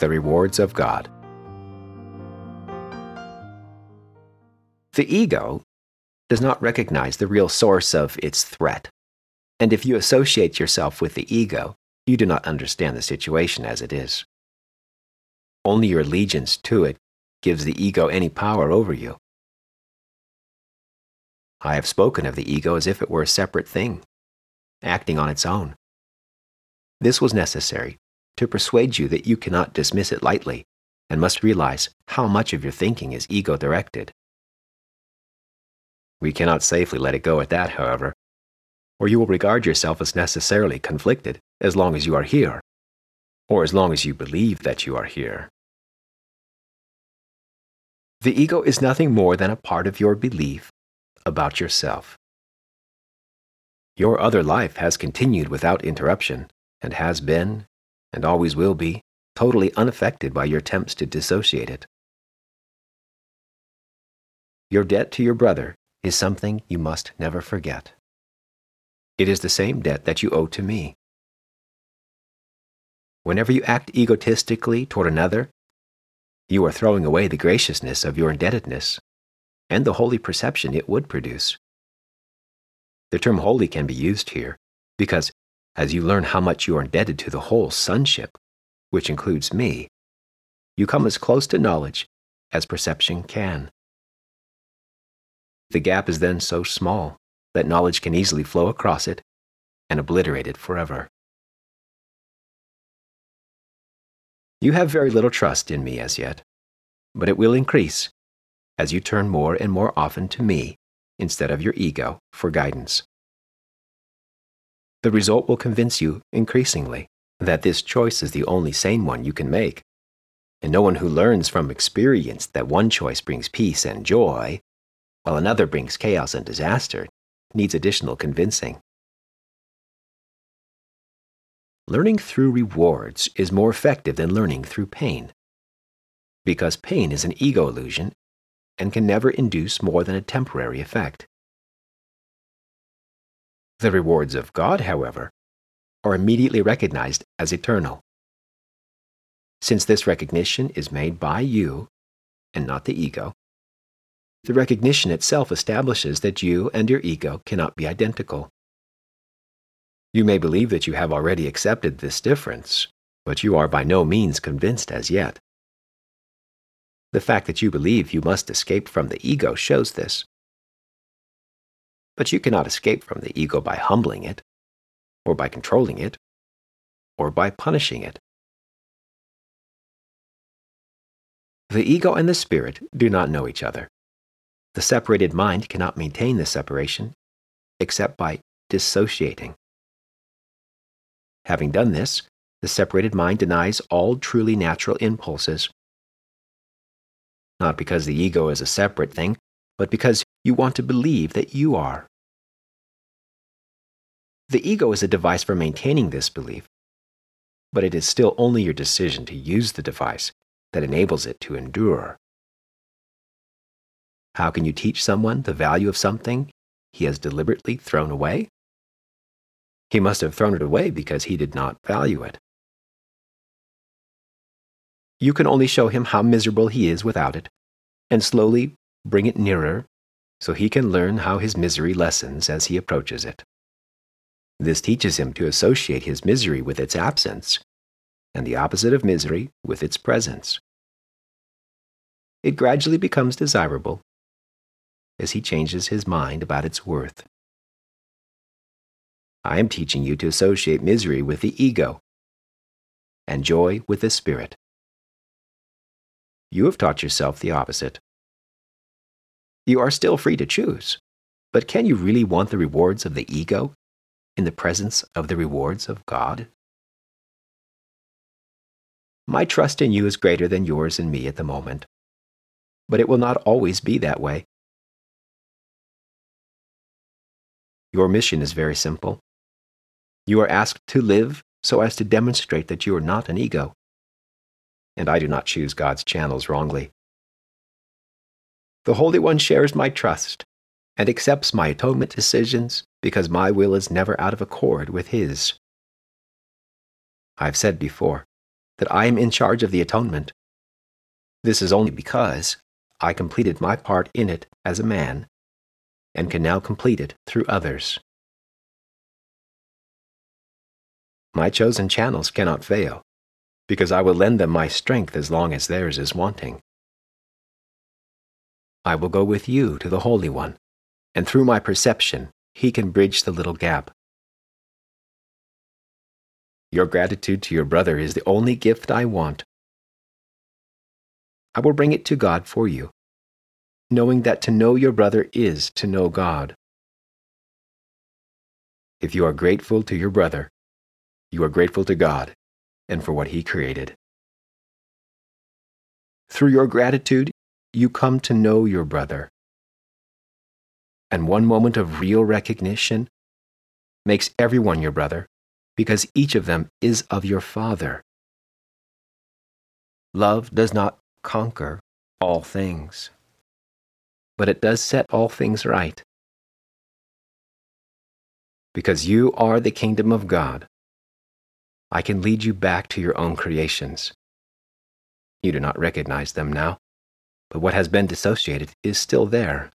The rewards of God. The ego does not recognize the real source of its threat. And if you associate yourself with the ego, you do not understand the situation as it is. Only your allegiance to it gives the ego any power over you. I have spoken of the ego as if it were a separate thing, acting on its own. This was necessary to persuade you that you cannot dismiss it lightly and must realize how much of your thinking is ego-directed. We cannot safely let it go at that, however, or you will regard yourself as necessarily conflicted as long as you are here, or as long as you believe that you are here. The ego is nothing more than a part of your belief about yourself. Your other life has continued without interruption, and has been, and always will be, totally unaffected by your attempts to dissociate it. Your debt to your brother is something you must never forget. It is the same debt that you owe to me. Whenever you act egotistically toward another, you are throwing away the graciousness of your indebtedness and the holy perception it would produce. The term holy can be used here because as you learn how much you are indebted to the whole sonship, which includes me, you come as close to knowledge as perception can. The gap is then so small that knowledge can easily flow across it and obliterate it forever. You have very little trust in me as yet, but it will increase as you turn more and more often to me instead of your ego for guidance. The result will convince you increasingly that this choice is the only sane one you can make, and no one who learns from experience that one choice brings peace and joy, while another brings chaos and disaster, needs additional convincing. Learning through rewards is more effective than learning through pain, because pain is an ego illusion and can never induce more than a temporary effect. The rewards of God, however, are immediately recognized as eternal. Since this recognition is made by you and not the ego, the recognition itself establishes that you and your ego cannot be identical. You may believe that you have already accepted this difference, but you are by no means convinced as yet. The fact that you believe you must escape from the ego shows this. But you cannot escape from the ego by humbling it, or by controlling it, or by punishing it. The ego and the spirit do not know each other. The separated mind cannot maintain this separation except by dissociating. Having done this, the separated mind denies all truly natural impulses. Not because the ego is a separate thing, but because you want to believe that you are. The ego is a device for maintaining this belief, but it is still only your decision to use the device that enables it to endure. How can you teach someone the value of something he has deliberately thrown away? He must have thrown it away because he did not value it. You can only show him how miserable he is without it, and slowly bring it nearer so he can learn how his misery lessens as he approaches it. This teaches him to associate his misery with its absence, and the opposite of misery with its presence. It gradually becomes desirable as he changes his mind about its worth. I am teaching you to associate misery with the ego and joy with the spirit. You have taught yourself the opposite. You are still free to choose, but can you really want the rewards of the ego in the presence of the rewards of God? My trust in you is greater than yours in me at the moment, but it will not always be that way. Your mission is very simple. You are asked to live so as to demonstrate that you are not an ego, and I do not choose God's channels wrongly. The Holy One shares my trust and accepts my atonement decisions because my will is never out of accord with His. I've said before that I am in charge of the atonement. This is only because I completed my part in it as a man and can now complete it through others. My chosen channels cannot fail, because I will lend them my strength as long as theirs is wanting. I will go with you to the Holy One, and through my perception, He can bridge the little gap. Your gratitude to your brother is the only gift I want. I will bring it to God for you, knowing that to know your brother is to know God. If you are grateful to your brother, you are grateful to God and for what He created. Through your gratitude, you come to know your brother. And one moment of real recognition makes everyone your brother, because each of them is of your Father. Love does not conquer all things, but it does set all things right. Because you are the kingdom of God, I can lead you back to your own creations. You do not recognize them now, but what has been dissociated is still there.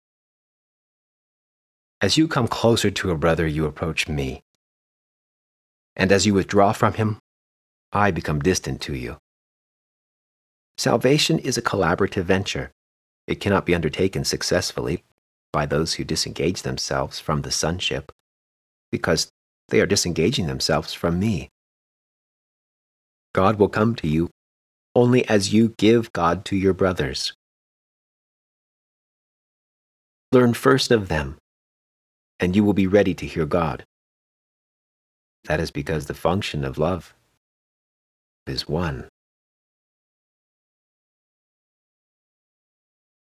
As you come closer to a brother, you approach me. And as you withdraw from him, I become distant to you. Salvation is a collaborative venture. It cannot be undertaken successfully by those who disengage themselves from the sonship, because they are disengaging themselves from me. God will come to you only as you give God to your brothers. Learn first of them, and you will be ready to hear God. That is because the function of love is one.